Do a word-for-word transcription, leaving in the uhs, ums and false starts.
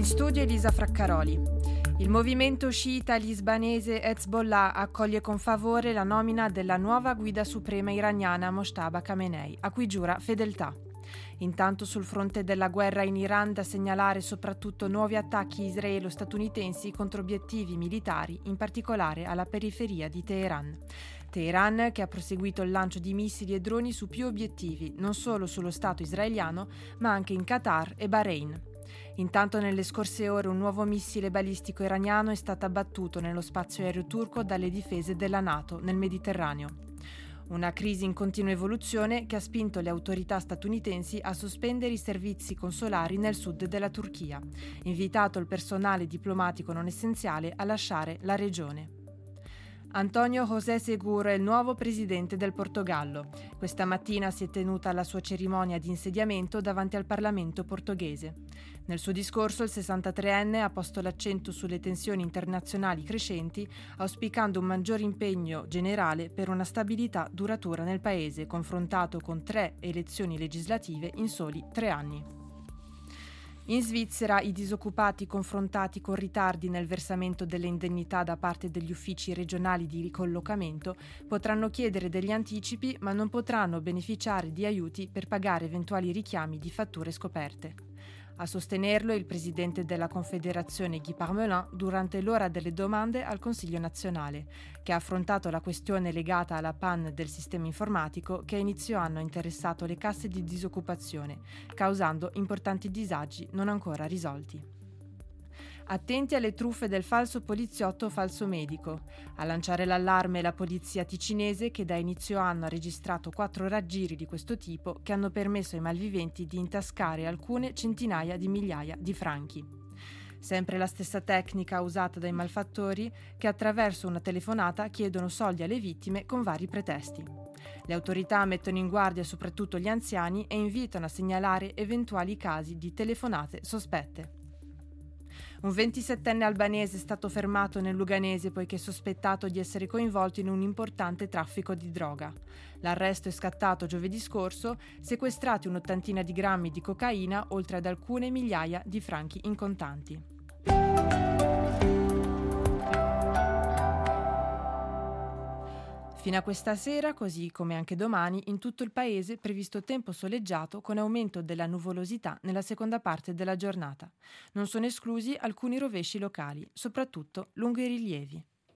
studio Elisa Fraccaroli. Il movimento sciita libanese Hezbollah accoglie con favore la nomina della nuova guida suprema iraniana Mojtaba Khamenei, a cui giura fedeltà. Intanto sul fronte della guerra in Iran da segnalare soprattutto nuovi attacchi israelo-statunitensi contro obiettivi militari, in particolare alla periferia di Teheran. Teheran che ha proseguito il lancio di missili e droni su più obiettivi, non solo sullo Stato israeliano, ma anche in Qatar e Bahrain. Intanto nelle scorse ore un nuovo missile balistico iraniano è stato abbattuto nello spazio aereo turco dalle difese della NATO nel Mediterraneo. Una crisi in continua evoluzione che ha spinto le autorità statunitensi a sospendere i servizi consolari nel sud della Turchia, invitato il personale diplomatico non essenziale a lasciare la regione. António José Seguro è il nuovo presidente del Portogallo. Questa mattina si è tenuta la sua cerimonia di insediamento davanti al Parlamento portoghese. Nel suo discorso il sessantatreenne ha posto l'accento sulle tensioni internazionali crescenti, auspicando un maggior impegno generale per una stabilità duratura nel paese, confrontato con tre elezioni legislative in soli tre anni. In Svizzera i disoccupati confrontati con ritardi nel versamento delle indennità da parte degli uffici regionali di ricollocamento potranno chiedere degli anticipi, ma non potranno beneficiare di aiuti per pagare eventuali richiami di fatture scoperte. A sostenerlo il presidente della Confederazione Guy Parmelin durante l'ora delle domande al Consiglio nazionale, che ha affrontato la questione legata alla panne del sistema informatico che a inizio anno ha interessato le casse di disoccupazione, causando importanti disagi non ancora risolti. Attenti alle truffe del falso poliziotto o falso medico. A lanciare l'allarme la polizia ticinese che da inizio anno ha registrato quattro raggiri di questo tipo che hanno permesso ai malviventi di intascare alcune centinaia di migliaia di franchi. Sempre la stessa tecnica usata dai malfattori che attraverso una telefonata chiedono soldi alle vittime con vari pretesti. Le autorità mettono in guardia soprattutto gli anziani e invitano a segnalare eventuali casi di telefonate sospette. Un ventisettenne albanese è stato fermato nel Luganese poiché sospettato di essere coinvolto in un importante traffico di droga. L'arresto è scattato giovedì scorso, sequestrati un'ottantina di grammi di cocaina oltre ad alcune migliaia di franchi in contanti. Fino a questa sera, così come anche domani, in tutto il paese è previsto tempo soleggiato con aumento della nuvolosità nella seconda parte della giornata. Non sono esclusi alcuni rovesci locali, soprattutto lungo i rilievi.